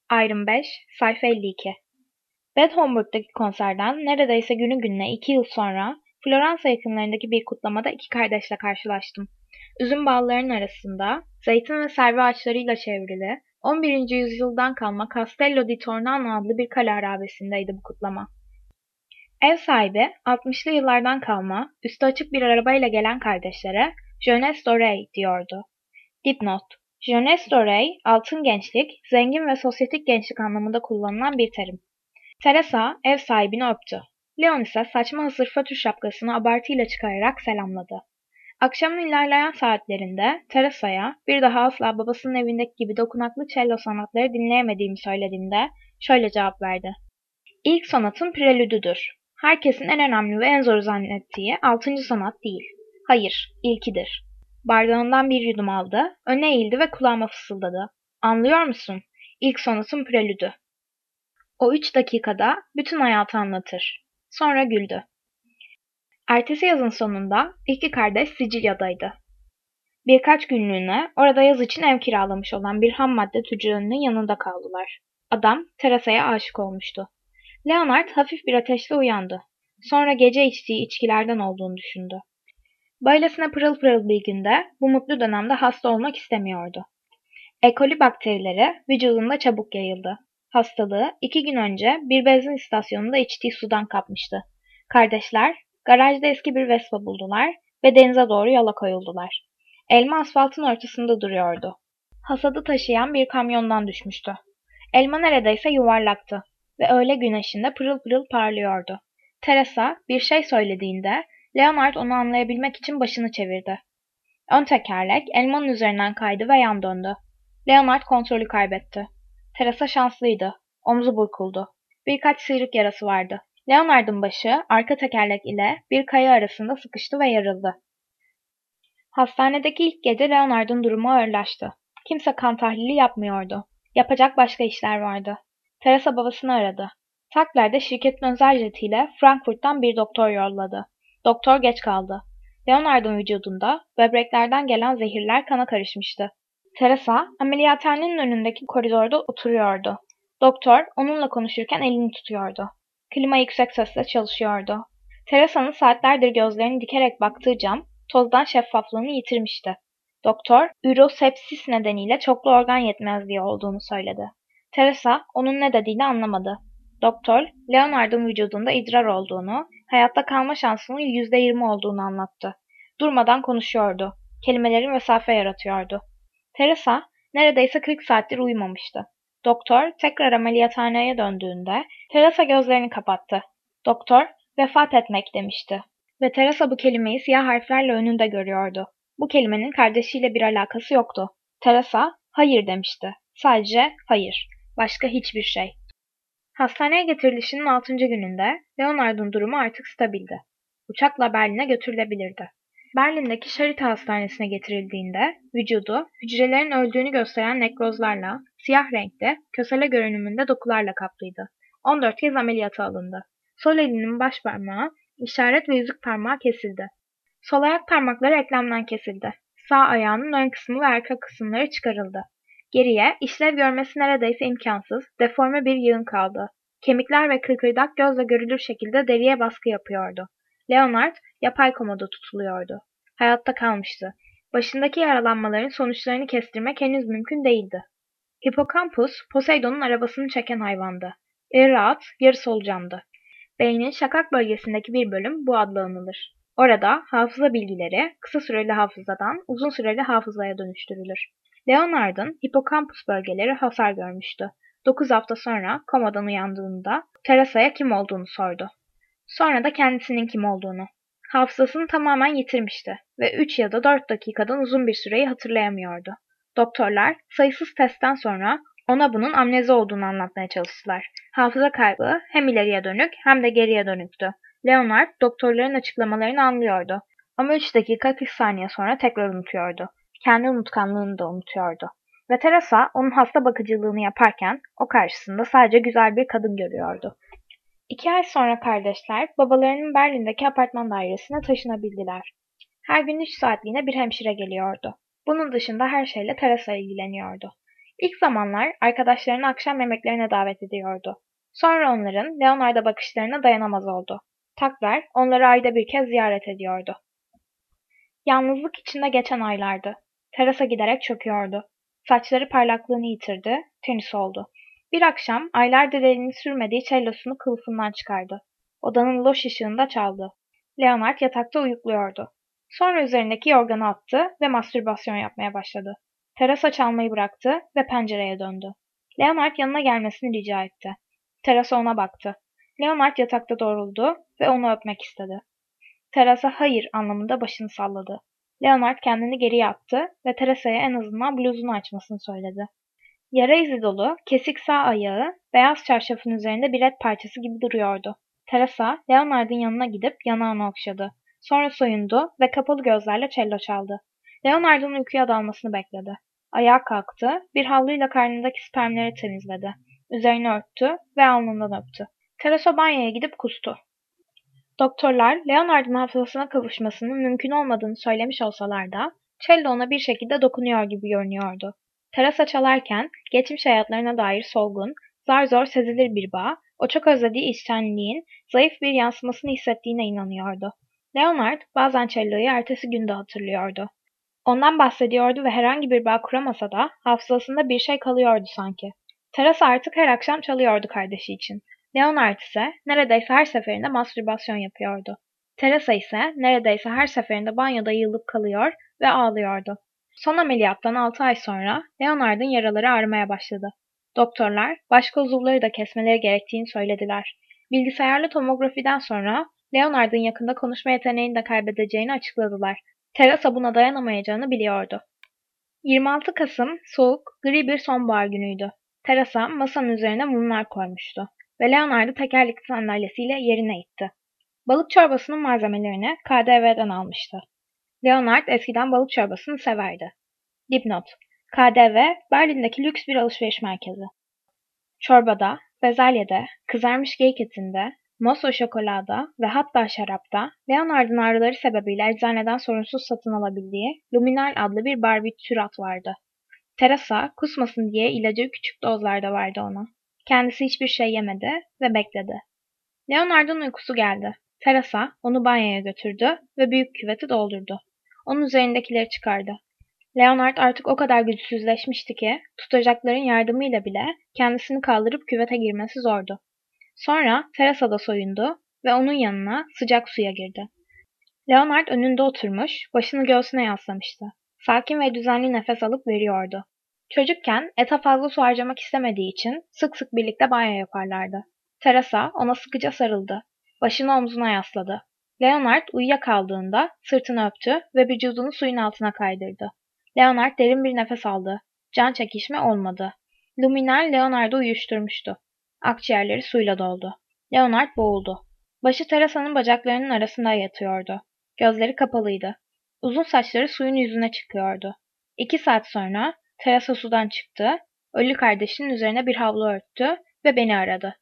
Ayrım 5, sayfa 52. Bad Homburg'daki konserden neredeyse günü gününe 2 yıl sonra Floransa yakınlarındaki bir kutlamada iki kardeşle karşılaştım. Üzüm bağlarının arasında, zeytin ve servi ağaçlarıyla çevrili, 11. yüzyıldan kalma Castello di Tornano adlı bir kale harabesindeydi bu kutlama. Ev sahibi, 60'lı yıllardan kalma, üstü açık bir arabayla gelen kardeşlere Jeunesse dorée diyordu. Dipnot: Jeunesse dorée, altın gençlik, zengin ve sosyetik gençlik anlamında kullanılan bir terim. Teresa ev sahibini öptü. Leon ise saçma hasırfatür şapkasını abartıyla çıkararak selamladı. Akşamın ilerleyen saatlerinde Teresa'ya bir daha asla babasının evindeki gibi dokunaklı cello sanatları dinleyemediğimi söylediğimde şöyle cevap verdi. İlk sanatın prelüdüdür. Herkesin en önemli ve en zoru zannettiği 6. sanat değil. Hayır, ilkidir. Bardağından bir yudum aldı, öne eğildi ve kulağıma fısıldadı. Anlıyor musun? İlk sonatın prelüdü. O 3 dakikada bütün hayatı anlatır. Sonra güldü. Ertesi yazın sonunda iki kardeş Sicilya'daydı. Birkaç günlüğüne orada yaz için ev kiralamış olan bir ham madde tüccarının yanında kaldılar. Adam Teresa'ya aşık olmuştu. Leonard hafif bir ateşle uyandı. Sonra gece içtiği içkilerden olduğunu düşündü. Böylesine pırıl pırıl bir günde bu mutlu dönemde hasta olmak istemiyordu. E. coli bakterileri vücudunda çabuk yayıldı. Hastalığı 2 gün önce bir benzin istasyonunda içtiği sudan kapmıştı. Kardeşler garajda eski bir Vespa buldular ve denize doğru yola koyuldular. Elma asfaltın ortasında duruyordu. Hasadı taşıyan bir kamyondan düşmüştü. Elma neredeyse yuvarlaktı ve öğle güneşinde pırıl pırıl parlıyordu. Teresa bir şey söylediğinde Leonard onu anlayabilmek için başını çevirdi. Ön tekerlek elmanın üzerinden kaydı ve yan döndü. Leonard kontrolü kaybetti. Teresa şanslıydı. Omzu burkuldu. Birkaç sıyrık yarası vardı. Leonard'ın başı arka tekerlek ile bir kaya arasında sıkıştı ve yarıldı. Hastanedeki ilk gece Leonard'ın durumu ağırlaştı. Kimse kan tahlili yapmıyordu. Yapacak başka işler vardı. Teresa babasını aradı. Takler'de şirketin özel jetiyle Frankfurt'tan bir doktor yolladı. Doktor geç kaldı. Leonard'ın vücudunda böbreklerden gelen zehirler kana karışmıştı. Teresa ameliyathanenin önündeki koridorda oturuyordu. Doktor onunla konuşurken elini tutuyordu. Klima yüksek sesle çalışıyordu. Teresa'nın saatlerdir gözlerini dikerek baktığı cam tozdan şeffaflığını yitirmişti. Doktor, ürosepsis nedeniyle çoklu organ yetmezliği olduğunu söyledi. Teresa onun ne dediğini anlamadı. Doktor, Leonard'ın vücudunda idrar olduğunu, hayatta kalma şansının %20 olduğunu anlattı. Durmadan konuşuyordu. Kelimeleri mesafe yaratıyordu. Teresa neredeyse 40 saattir uyumamıştı. Doktor tekrar ameliyathaneye döndüğünde Teresa gözlerini kapattı. Doktor vefat etmek demişti. Ve Teresa bu kelimeyi siyah harflerle önünde görüyordu. Bu kelimenin kardeşiyle bir alakası yoktu. Teresa hayır demişti. Sadece hayır. Başka hiçbir şey. Hastaneye getirilişinin 6. gününde Leonard'ın durumu artık stabildi. Uçakla Berlin'e götürülebilirdi. Berlin'deki Charité Hastanesi'ne getirildiğinde vücudu hücrelerin öldüğünü gösteren nekrozlarla, siyah renkte, kösele görünümünde dokularla kaplıydı. 14 kez ameliyata alındı. Sol elinin baş parmağı, işaret ve yüzük parmağı kesildi. Sol ayak parmakları eklemden kesildi. Sağ ayağının ön kısmı ve arka kısımları çıkarıldı. Geriye işlev görmesi neredeyse imkansız, deforme bir yığın kaldı. Kemikler ve kıkırdak gözle görülür şekilde deriye baskı yapıyordu. Leonard yapay komada tutuluyordu. Hayatta kalmıştı. Başındaki yaralanmaların sonuçlarını kestirmek henüz mümkün değildi. Hippocampus, Poseidon'un arabasını çeken hayvandı. Yarı at, yarı solucandı. Beynin şakak bölgesindeki bir bölüm bu adla anılır. Orada hafıza bilgileri kısa süreli hafızadan uzun süreli hafızaya dönüştürülür. Leonard'ın hippocampus bölgeleri hasar görmüştü. 9 hafta sonra komadan uyandığında Teresa'ya kim olduğunu sordu. Sonra da kendisinin kim olduğunu. Hafızasını tamamen yitirmişti ve 3 ya da 4 dakikadan uzun bir süreyi hatırlayamıyordu. Doktorlar sayısız testten sonra ona bunun amnezi olduğunu anlatmaya çalıştılar. Hafıza kaybı hem ileriye dönük hem de geriye dönüktü. Leonard doktorların açıklamalarını anlıyordu. Ama 3 dakika 40 saniye sonra tekrar unutuyordu. Kendi unutkanlığını da unutuyordu. Ve Teresa onun hasta bakıcılığını yaparken o karşısında sadece güzel bir kadın görüyordu. 2 ay sonra kardeşler babalarının Berlin'deki apartman dairesine taşınabildiler. Her gün 3 saatliğine bir hemşire geliyordu. Bunun dışında her şeyle Teresa ilgileniyordu. İlk zamanlar arkadaşlarını akşam yemeklerine davet ediyordu. Sonra onların Leonard'a bakışlarına dayanamaz oldu. Takler onları ayda bir kez ziyaret ediyordu. Yalnızlık içinde geçen aylardı. Terasa giderek çöküyordu. Saçları parlaklığını yitirdi, tenis oldu. Bir akşam aylardır elini sürmediği cellosunu kılıfından çıkardı. Odanın loş ışığında çaldı. Leonard yatakta uyukluyordu. Sonra üzerindeki yorganı attı ve mastürbasyon yapmaya başladı. Terasa çalmayı bıraktı ve pencereye döndü. Leonard yanına gelmesini rica etti. Terasa ona baktı. Leonard yatakta doğruldu ve onu öpmek istedi. Terasa hayır anlamında başını salladı. Leonard kendini geriye attı ve Teresa'ya en azından bluzunu açmasını söyledi. Yara izi dolu, kesik sağ ayağı, beyaz çarşafın üzerinde bir et parçası gibi duruyordu. Teresa, Leonard'ın yanına gidip yanağını okşadı. Sonra soyundu ve kapalı gözlerle cello çaldı. Leonard'ın uykuya dalmasını bekledi. Ayağa kalktı, bir havluyla karnındaki spermleri temizledi. Üzerini örttü ve alnından öptü. Teresa banyoya gidip kustu. Doktorlar, Leonard'ın hafızasına kavuşmasının mümkün olmadığını söylemiş olsalar da, cello ona bir şekilde dokunuyor gibi görünüyordu. Terasa çalarken, geçmiş hayatlarına dair solgun, zar zor sezilir bir bağ, o çok özlediği içtenliğin zayıf bir yansımasını hissettiğine inanıyordu. Leonard, bazen celloyu ertesi günde hatırlıyordu. Ondan bahsediyordu ve herhangi bir bağ kuramasa da, hafızasında bir şey kalıyordu sanki. Terasa artık her akşam çalıyordu kardeşi için. Leonard ise neredeyse her seferinde mastürbasyon yapıyordu. Teresa ise neredeyse her seferinde banyoda yığılıp kalıyor ve ağlıyordu. Son ameliyattan 6 ay sonra Leonard'ın yaraları ağrımaya başladı. Doktorlar başka uzuvları da kesmeleri gerektiğini söylediler. Bilgisayarlı tomografiden sonra Leonard'ın yakında konuşma yeteneğini de kaybedeceğini açıkladılar. Teresa buna dayanamayacağını biliyordu. 26 Kasım soğuk, gri bir sonbahar günüydü. Teresa masanın üzerine mumlar koymuştu ve Leonard'ı tekerlekli sandalyesiyle yerine itti. Balık çorbasının malzemelerini KDV'den almıştı. Leonard eskiden balık çorbasını severdi. Dipnot: KDV, Berlin'deki lüks bir alışveriş merkezi. Çorbada, bezelyede, kızarmış geyik etinde, mosso şokolada ve hatta şarapta Leonard'ın ağrıları sebebiyle eczaneden sorunsuz satın alabildiği Luminal adlı bir barbitürat vardı. Teresa kusmasın diye ilacı küçük dozlarda verdi ona. Kendisi hiçbir şey yemedi ve bekledi. Leonard'ın uykusu geldi. Teresa onu banyoya götürdü ve büyük küveti doldurdu. Onun üzerindekileri çıkardı. Leonard artık o kadar güçsüzleşmişti ki tutacakların yardımıyla bile kendisini kaldırıp küvete girmesi zordu. Sonra Teresa da soyundu ve onun yanına sıcak suya girdi. Leonard önünde oturmuş, başını göğsüne yaslamıştı. Sakin ve düzenli nefes alıp veriyordu. Çocukken ete fazla su harcamak istemediği için sık sık birlikte banyo yaparlardı. Teresa ona sıkıca sarıldı. Başını omzuna yasladı. Leonard uyuyakaldığında sırtını öptü ve vücudunu suyun altına kaydırdı. Leonard derin bir nefes aldı. Can çekişme olmadı. Luminal Leonard'ı uyuşturmuştu. Akciğerleri suyla doldu. Leonard boğuldu. Başı Teresa'nın bacaklarının arasında yatıyordu. Gözleri kapalıydı. Uzun saçları suyun yüzüne çıkıyordu. 2 saat sonra Teresa sudan çıktı, ölü kardeşinin üzerine bir havlu örttü ve beni aradı.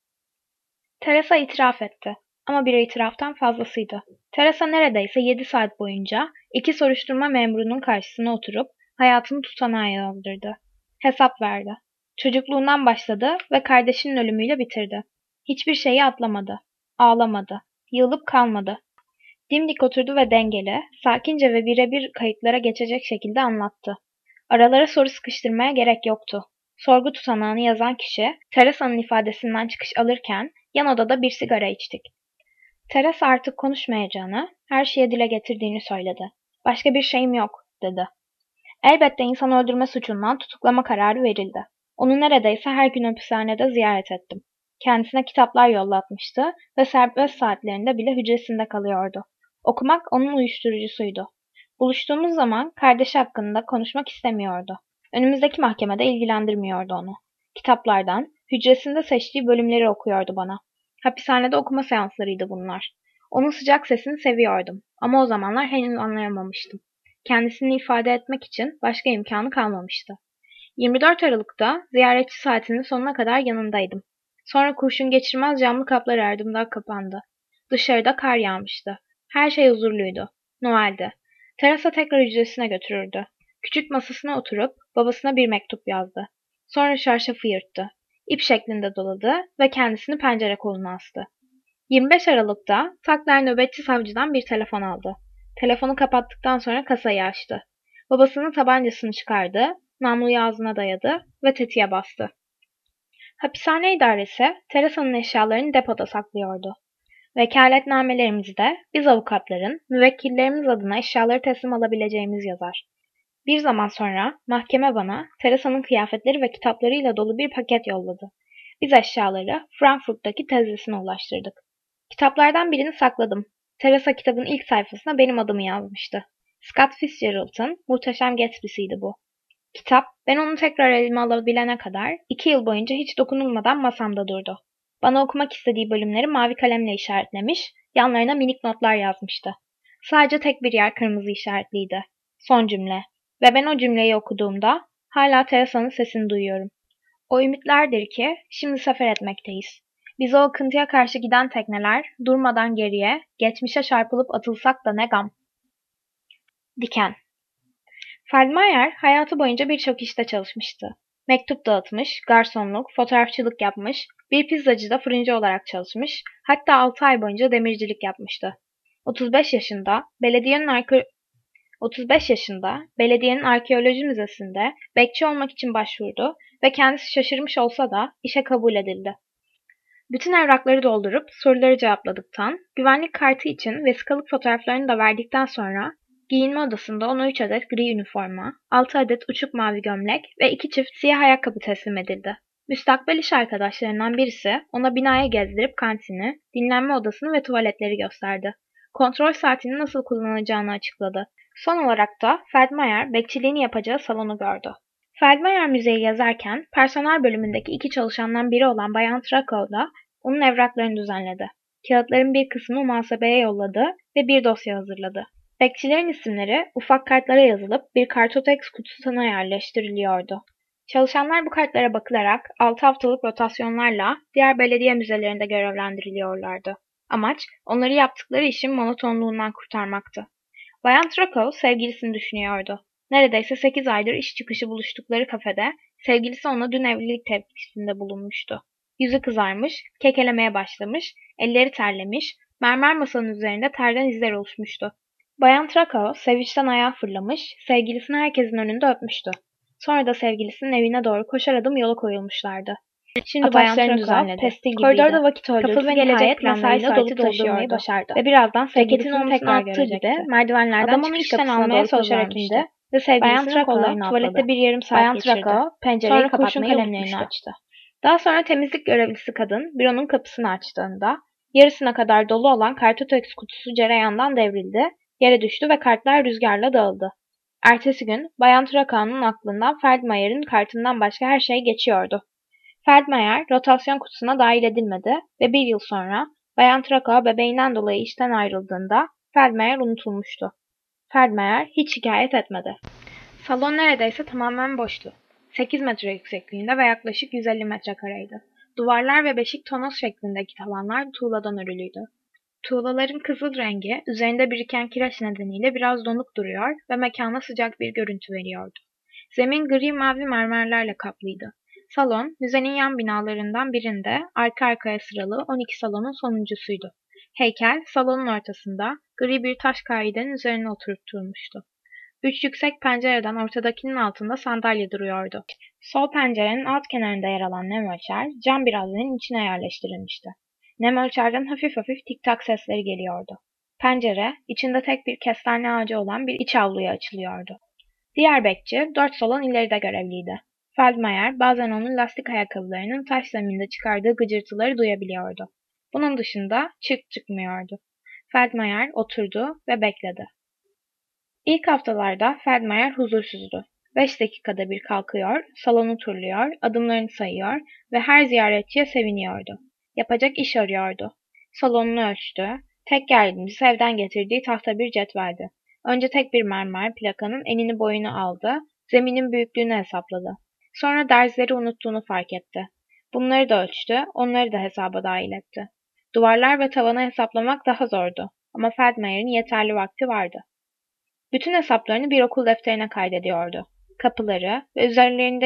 Teresa itiraf etti. Ama bir itiraftan fazlasıydı. Teresa neredeyse 7 saat boyunca 2 soruşturma memurunun karşısına oturup hayatını tutanağa yazdırdı. Hesap verdi. Çocukluğundan başladı ve kardeşinin ölümüyle bitirdi. Hiçbir şeyi atlamadı. Ağlamadı. Yığılıp kalmadı. Dimdik oturdu ve dengeli, sakince ve birebir kayıtlara geçecek şekilde anlattı. Aralara soru sıkıştırmaya gerek yoktu. Sorgu tutanağını yazan kişi, Teresa'nın ifadesinden çıkış alırken yan odada bir sigara içtik. Teresa artık konuşmayacağını, her şeye dile getirdiğini söyledi. Başka bir şeyim yok, dedi. Elbette insan öldürme suçundan tutuklama kararı verildi. Onu neredeyse her gün hapishanede ziyaret ettim. Kendisine kitaplar yollatmıştı ve serbest saatlerinde bile hücresinde kalıyordu. Okumak onun uyuşturucusuydu. Buluştuğumuz zaman kardeşi hakkında konuşmak istemiyordu. Önümüzdeki mahkemede ilgilendirmiyordu onu. Kitaplardan, hücresinde seçtiği bölümleri okuyordu bana. Hapishanede okuma seanslarıydı bunlar. Onun sıcak sesini seviyordum ama o zamanlar henüz anlayamamıştım. Kendisini ifade etmek için başka imkanı kalmamıştı. 24 Aralık'ta ziyaretçi saatinin sonuna kadar yanındaydım. Sonra kurşun geçirmez camlı kaplar ardımdan kapandı. Dışarıda kar yağmıştı. Her şey huzurluydu. Noel'di. Teresa tekrar hücresine götürürdü. Küçük masasına oturup babasına bir mektup yazdı. Sonra çarşafı yırttı. İp şeklinde doladı ve kendisini pencere koluna astı. 25 Aralık'ta Tuckler nöbetçi savcıdan bir telefon aldı. Telefonu kapattıktan sonra kasayı açtı. Babasının tabancasını çıkardı, namluyu ağzına dayadı ve tetiğe bastı. Hapishane idaresi Teresa'nın eşyalarını depoda saklıyordu. Vekaletnamelerimizde biz avukatların müvekkillerimiz adına eşyaları teslim alabileceğimiz yazar. Bir zaman sonra mahkeme bana Teresa'nın kıyafetleri ve kitaplarıyla dolu bir paket yolladı. Biz eşyaları Frankfurt'taki teyzesine ulaştırdık. Kitaplardan birini sakladım. Teresa kitabın ilk sayfasına benim adımı yazmıştı. Scott Fitzgerald'ın Muhteşem Gatsby'siydi bu. Kitap, ben onu tekrar elime alabilene kadar 2 yıl boyunca hiç dokunulmadan masamda durdu. Bana okumak istediği bölümleri mavi kalemle işaretlemiş, yanlarına minik notlar yazmıştı. Sadece tek bir yer kırmızı işaretliydi. Son cümle. Ve ben o cümleyi okuduğumda hala Teresa'nın sesini duyuyorum. O ümitlerdir ki şimdi sefer etmekteyiz. Biz o akıntıya karşı giden tekneler durmadan geriye, geçmişe çarpılıp atılsak da ne gam. Diken. Feldmayer hayatı boyunca birçok işte çalışmıştı. Mektup dağıtmış, garsonluk, fotoğrafçılık yapmış, bir pizzacıda fırıncı olarak çalışmış, hatta 6 ay boyunca demircilik yapmıştı. 35 yaşında belediyenin arkeoloji müzesinde bekçi olmak için başvurdu ve kendisi şaşırmış olsa da işe kabul edildi. Bütün evrakları doldurup soruları cevapladıktan, güvenlik kartı için vesikalık fotoğraflarını da verdikten sonra giyinme odasında ona 3 adet gri üniforma, 6 adet uçuk mavi gömlek ve 2 çift siyah ayakkabı teslim edildi. Müstakbel iş arkadaşlarından birisi ona binaya gezdirip kantini, dinlenme odasını ve tuvaletleri gösterdi. Kontrol saatini nasıl kullanacağını açıkladı. Son olarak da Feldmayer bekçiliğini yapacağı salonu gördü. Feldmayer müzeyi yazarken personel bölümündeki 2 çalışandan biri olan Bayan Trakow da onun evraklarını düzenledi. Kağıtların bir kısmını muhasebeye yolladı ve bir dosya hazırladı. Bekçilerin isimleri ufak kartlara yazılıp bir kartoteks kutusuna yerleştiriliyordu. Çalışanlar bu kartlara bakılarak 6 haftalık rotasyonlarla diğer belediye müzelerinde görevlendiriliyorlardı. Amaç onları yaptıkları işin monotonluğundan kurtarmaktı. Bayan Trakow sevgilisini düşünüyordu. Neredeyse 8 aydır iş çıkışı buluştukları kafede sevgilisi ona dün evlilik tepkisinde bulunmuştu. Yüzü kızarmış, kekelemeye başlamış, elleri terlemiş, mermer masanın üzerinde terden izler oluşmuştu. Bayan Trakow sevinçten ayağa fırlamış, sevgilisini herkesin önünde öpmüştü. Sonra da sevgilisinin evine doğru koşar adım yola koyulmuşlardı. Şimdi Bayan Trakow pestil gibiydi. Koridorda vakit öldürdü ve gelecek planlarıyla dolup taşıyordu. Başardı. Ve birazdan sevgilisini tekrar görecekti. Merdivenlerden adam onu işten almaya söz vermişti. Ve sevgilisinin kollarını tuvalette bir yarım saat geçirdi. Pencereyi sonra kurşun kalemlerini açtı. Daha sonra temizlik görevlisi kadın büronun kapısını açtığında yarısına kadar dolu olan kartoteks kutusu cereyandan devrildi, yere düştü ve kartlar rüzgarla dağıldı. Ertesi gün Bayan Trakow'un aklından Feldmayer'in kartından başka her şey geçiyordu. Feldmayer rotasyon kutusuna dahil edilmedi ve bir yıl sonra Bayan Trakow bebeğinden dolayı işten ayrıldığında Feldmayer unutulmuştu. Feldmayer hiç şikayet etmedi. Salon neredeyse tamamen boştu. 8 metre yüksekliğinde ve yaklaşık 150 metrekareydi. Duvarlar ve beşik tonoz şeklindeki tavanlar tuğladan örülüydü. Tuğlaların kızıl rengi üzerinde biriken kireç nedeniyle biraz donuk duruyor ve mekana sıcak bir görüntü veriyordu. Zemin gri mavi mermerlerle kaplıydı. Salon, müzenin yan binalarından birinde arka arkaya sıralı 12 salonun sonuncusuydu. Heykel, salonun ortasında gri bir taş kaidenin üzerine oturtulmuştu. 3 yüksek pencereden ortadakinin altında sandalye duruyordu. Sol pencerenin alt kenarında yer alan nem ölçer, cam bir haznenin içine yerleştirilmişti. Nem ölçerden hafif hafif tik tak sesleri geliyordu. Pencere, içinde tek bir kestane ağacı olan bir iç avluya açılıyordu. Diğer bekçi 4 salon ileride görevliydi. Feldmayer bazen onun lastik ayakkabılarının taş zeminde çıkardığı gıcırtıları duyabiliyordu. Bunun dışında çıt çıkmıyordu. Feldmayer oturdu ve bekledi. İlk haftalarda Feldmayer huzursuzdu. 5 dakikada bir kalkıyor, salonu turluyor, adımlarını sayıyor ve her ziyaretçiye seviniyordu. Yapacak iş arıyordu. Salonunu ölçtü. Tek yardımcısı evden getirdiği tahta bir cetveldi. Önce tek bir mermer plakanın enini boyunu aldı, zeminin büyüklüğünü hesapladı. Sonra derzleri unuttuğunu fark etti. Bunları da ölçtü, onları da hesaba dahil etti. Duvarlar ve tavanı hesaplamak daha zordu ama Feldmayer'in yeterli vakti vardı. Bütün hesaplarını bir okul defterine kaydediyordu. Kapıları ve üzerlerindeki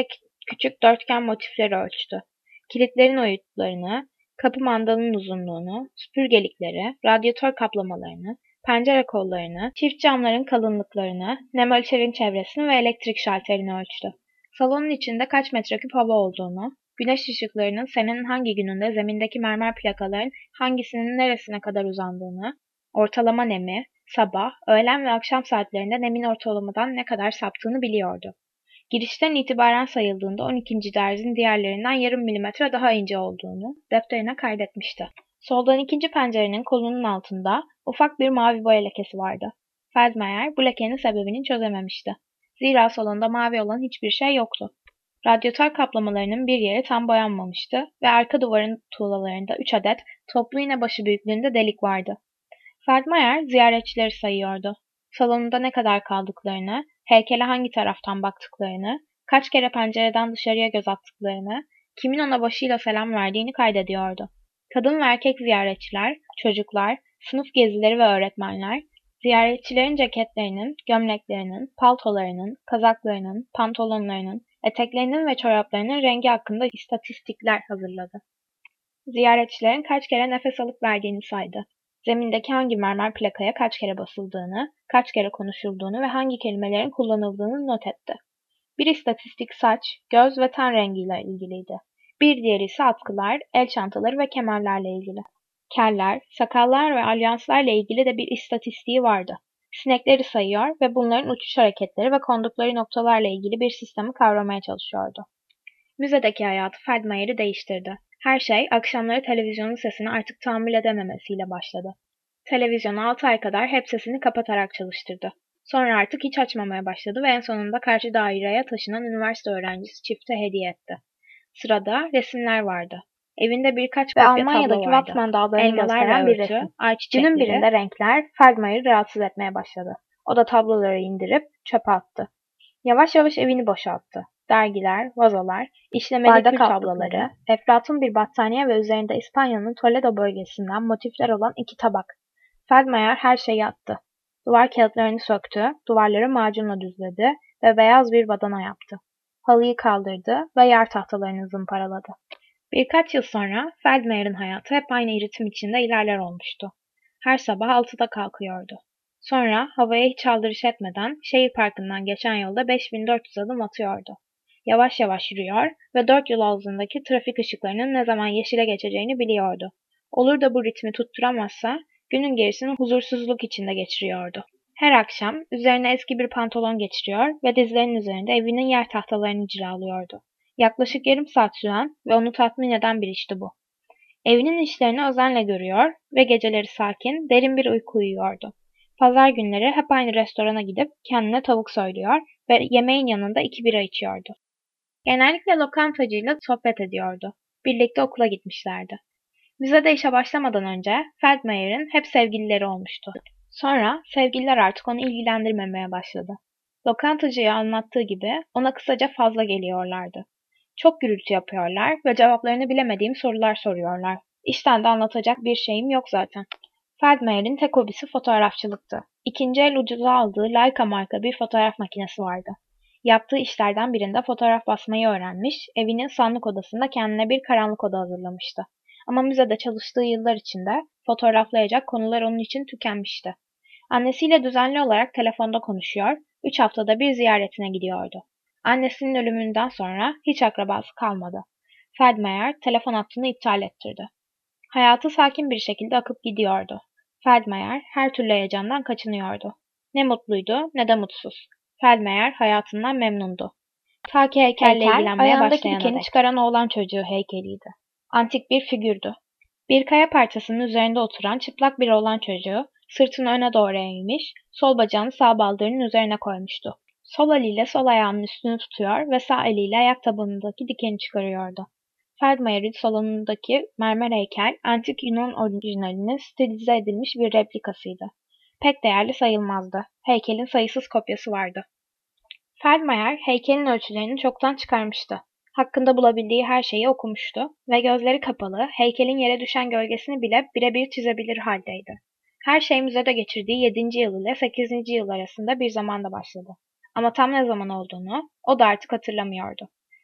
Küçük dörtgen motifleri ölçtü. Kilitlerin oyuklarını, kapı mandalının uzunluğunu, süpürgelikleri, radyatör kaplamalarını, pencere kollarını, çift camların kalınlıklarını, nem ölçerin çevresini ve elektrik şalterini ölçtü. Salonun içinde kaç metreküp hava olduğunu, güneş ışıklarının senenin hangi gününde zemindeki mermer plakaların hangisinin neresine kadar uzandığını, ortalama nemi, sabah, öğlen ve akşam saatlerinde nemin ortalamadan ne kadar saptığını biliyordu. Girişten itibaren sayıldığında 12. derzin diğerlerinden yarım milimetre daha ince olduğunu defterine kaydetmişti. Soldan ikinci pencerenin kolunun altında ufak bir mavi boya lekesi vardı. Feldmayer bu lekenin sebebini çözememişti. Zira salonda mavi olan hiçbir şey yoktu. Radyatör kaplamalarının bir yeri tam boyanmamıştı ve arka duvarın tuğlalarında 3 adet toplu iğne başı büyüklüğünde delik vardı. Feldmayer ziyaretçileri sayıyordu. Salonunda ne kadar kaldıklarını, heykele hangi taraftan baktıklarını, kaç kere pencereden dışarıya göz attıklarını, kimin ona başıyla selam verdiğini kaydediyordu. Kadın ve erkek ziyaretçiler, çocuklar, sınıf gezileri ve öğretmenler, ziyaretçilerin ceketlerinin, gömleklerinin, paltolarının, kazaklarının, pantolonlarının, eteklerinin ve çoraplarının rengi hakkında istatistikler hazırladı. Ziyaretçilerin kaç kere nefes alıp verdiğini saydı. Zemindeki hangi mermer plakaya kaç kere basıldığını, kaç kere konuşulduğunu ve hangi kelimelerin kullanıldığını not etti. Bir istatistik saç, göz ve ten rengiyle ilgiliydi. Bir diğeri ise atkılar, el çantaları ve kemerlerle ilgili. Keller, sakallar ve alyanslarla ilgili de bir istatistiği vardı. Sinekleri sayıyor ve bunların uçuş hareketleri ve kondukları noktalarla ilgili bir sistemi kavramaya çalışıyordu. Müzedeki hayatı Feldmayer'i değiştirdi. Her şey akşamları televizyonun sesini artık tahammül edememesiyle başladı. Televizyonu 6 ay kadar hep sesini kapatarak çalıştırdı. Sonra artık hiç açmamaya başladı ve en sonunda karşı daireye taşınan üniversite öğrencisi çifte hediye etti. Sırada resimler vardı. Evinde birkaç kopya tablo vardı. Almanya'daki Wattmann dağlarını gösteren bir resim. Günün birinde renkler Feldmayer'ı rahatsız etmeye başladı. O da tabloları indirip çöpe attı. Yavaş yavaş evini boşalttı. Dergiler, vazolar, işlemeli kül tabloları, eflatun bir battaniye ve üzerinde İspanya'nın Toledo bölgesinden motifler olan 2 tabak. Feldmayer her şeyi attı. Duvar kağıtlarını söktü, duvarları macunla düzledi ve beyaz bir badana yaptı. Halıyı kaldırdı ve yer tahtalarını zımparaladı. Birkaç yıl sonra Feldmayer'in hayatı hep aynı ritim içinde ilerler olmuştu. Her sabah 6'da kalkıyordu. Sonra havaya hiç aldırış etmeden şehir parkından geçen yolda 5400 adım atıyordu. Yavaş yavaş yürüyor ve 4 yol ağzındaki trafik ışıklarının ne zaman yeşile geçeceğini biliyordu. Olur da bu ritmi tutturamazsa günün gerisini huzursuzluk içinde geçiriyordu. Her akşam üzerine eski bir pantolon geçiriyor ve dizlerinin üzerinde evinin yer tahtalarını cilalıyordu. Yaklaşık yarım saat süren ve onu tatmin eden bir işti bu. Evinin işlerini özenle görüyor ve geceleri sakin, derin bir uyku uyuyordu. Pazar günleri hep aynı restorana gidip kendine tavuk söylüyor ve yemeğin yanında 2 bira içiyordu. Genellikle lokantacıyla sohbet ediyordu. Birlikte okula gitmişlerdi. Müzede işe başlamadan önce Feldmayer'in hep sevgilileri olmuştu. Sonra sevgililer artık onu ilgilendirmemeye başladı. Lokantacıya anlattığı gibi ona kısaca fazla geliyorlardı. Çok gürültü yapıyorlar ve cevaplarını bilemediğim sorular soruyorlar. İşten de anlatacak bir şeyim yok zaten. Feldmayer'in tek hobisi fotoğrafçılıktı. İkinci el ucuza aldığı Leica marka bir fotoğraf makinesi vardı. Yaptığı işlerden birinde fotoğraf basmayı öğrenmiş, evinin sandık odasında kendine bir karanlık oda hazırlamıştı. Ama müzede çalıştığı yıllar içinde fotoğraflayacak konular onun için tükenmişti. Annesiyle düzenli olarak telefonda konuşuyor, 3 haftada bir ziyaretine gidiyordu. Annesinin ölümünden sonra hiç akrabası kalmadı. Feldmayer telefon hattını iptal ettirdi. Hayatı sakin bir şekilde akıp gidiyordu. Feldmayer her türlü heyecandan kaçınıyordu. Ne mutluydu ne de mutsuz. Feldmayer hayatından memnundu. Ta ki heykelle ilgilenmeye başlayana dek. Çıkaran oğlan çocuğu heykeliydi. Antik bir figürdü. Bir kaya parçasının üzerinde oturan çıplak bir oğlan çocuğu sırtını öne doğru eğmiş, sol bacağını sağ baldırının üzerine koymuştu. Sol eliyle sol ayağının üstünü tutuyor ve sağ eliyle ayak tabanındaki dikeni çıkarıyordu. Feldmayer'in salonundaki mermer heykel, antik Yunan orijinalinin stilize edilmiş bir replikasıydı. Pek değerli sayılmazdı. Heykelin sayısız kopyası vardı. Feldmayer, heykelin ölçülerini çoktan çıkarmıştı. Hakkında bulabildiği her şeyi okumuştu ve gözleri kapalı, heykelin yere düşen gölgesini bile birebir çizebilir haldeydi. Her şey müzede geçirdiği 7. yıl ile 8. yıl arasında bir zamanda başladı. Ama tam ne zaman olduğunu o da artık hatırlamıyordu.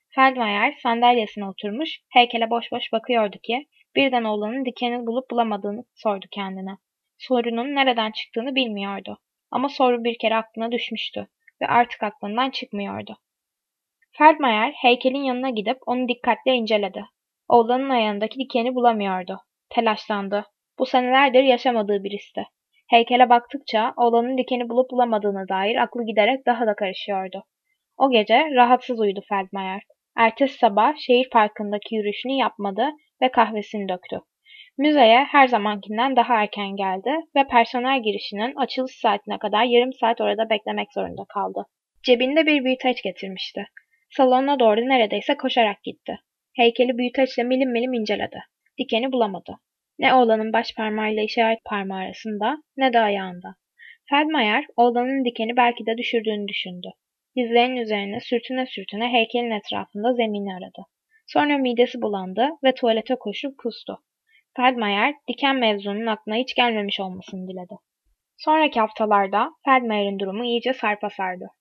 Feldmayer sandalyesine oturmuş, heykele boş boş bakıyordu ki, birden oğlanın dikenini bulup bulamadığını sordu kendine. Sorunun nereden çıktığını bilmiyordu. Ama soru bir kere aklına düşmüştü ve artık aklından çıkmıyordu. Feldmayer heykelin yanına gidip onu dikkatle inceledi. Oğlanın ayağındaki dikeni bulamıyordu. Telaşlandı. Bu senelerdir yaşamadığı bir histi. Heykele baktıkça oğlanın dikeni bulup bulamadığına dair aklı giderek daha da karışıyordu. O gece rahatsız uyudu Feldmayer. Ertesi sabah şehir parkındaki yürüyüşünü yapmadı ve kahvesini döktü. Müzeye her zamankinden daha erken geldi ve personel girişinin açılış saatine kadar yarım saat orada beklemek zorunda kaldı. Cebinde bir büyüteç getirmişti. Salona doğru neredeyse koşarak gitti. Heykeli büyüteçle milim milim inceledi. Dikeni bulamadı. Ne oğlanın baş parmağıyla işaret parmağı arasında ne de ayağında. Feldmayer oğlanın dikeni belki de düşürdüğünü düşündü. Dizlerinin üzerine sürtüne sürtüne heykelin etrafında zemini aradı. Sonra midesi bulandı ve tuvalete koşup kustu. Feldmayer, diken mevzunun aklına hiç gelmemiş olmasını diledi. Sonraki haftalarda Feldmayer'in durumu iyice sarpa sardı.